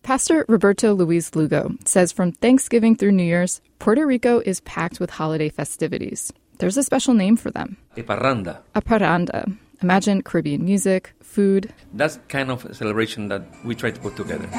Pastor Roberto Luis Lugo says from Thanksgiving through New Year's, Puerto Rico is packed with holiday festivities. There's a special name for them. A parranda. A parranda. Imagine Caribbean music, food. That's kind of a celebration that we try to put together.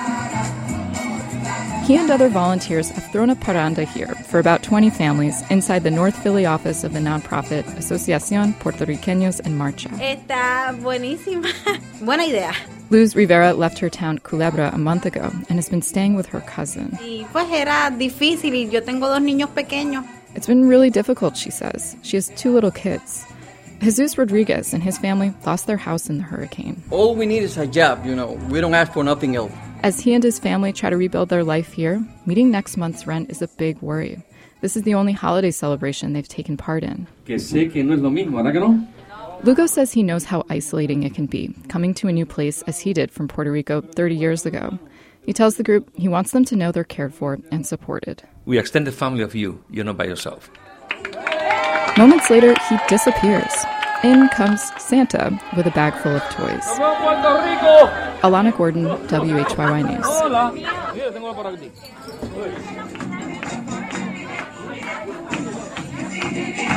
He and other volunteers have thrown a parranda here for about 20 families inside the North Philly office of the nonprofit Asociación Puertorriqueños en Marcha. Está buenísima. Buena idea. Luz Rivera left her town Culebra a month ago and has been staying with her cousin. Y pues era difícil y yo tengo dos niños pequeños. It's been really difficult, she says. She has 2 little kids. Jesus Rodriguez and his family lost their house in the hurricane. All we need is a job, We don't ask for nothing else. As he and his family try to rebuild their life here, meeting next month's rent is a big worry. This is the only holiday celebration they've taken part in. Que sé que no es lo mismo, ¿verdad que no? Lugo says he knows how isolating it can be, coming to a new place as he did from Puerto Rico 30 years ago. He tells the group he wants them to know they're cared for and supported. We extend the family of you. You're not by yourself. Moments later, he disappears. In comes Santa with a bag full of toys. Alana Gordon, WHYY News. Hola. Mira,